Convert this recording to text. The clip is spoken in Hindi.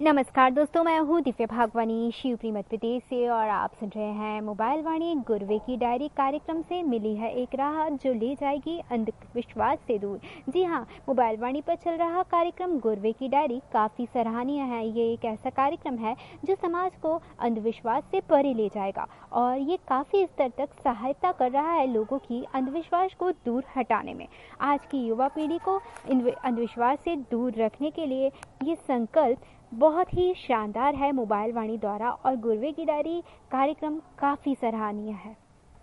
नमस्कार दोस्तों, मैं हूँ दिव्या भागवानी शिवपुरी मध्य प्रदेश से और आप सुन रहे हैं मोबाइल वाणी गुरवे की डायरी। कार्यक्रम से मिली है एक राह जो ले जाएगी अंधविश्वास से दूर। जी हाँ, मोबाइल वाणी पर चल रहा कार्यक्रम गुरवे की डायरी काफ़ी सराहनीय है। ये एक ऐसा कार्यक्रम है जो समाज को अंधविश्वास से परे ले जाएगा और ये काफ़ी स्तर तक सहायता कर रहा है लोगों की अंधविश्वास को दूर हटाने में। आज की युवा पीढ़ी को अंधविश्वास से दूर रखने के लिए ये संकल्प बहुत ही शानदार है मोबाइल वाणी द्वारा, और गुरवे की डायरी कार्यक्रम काफ़ी सराहनीय है।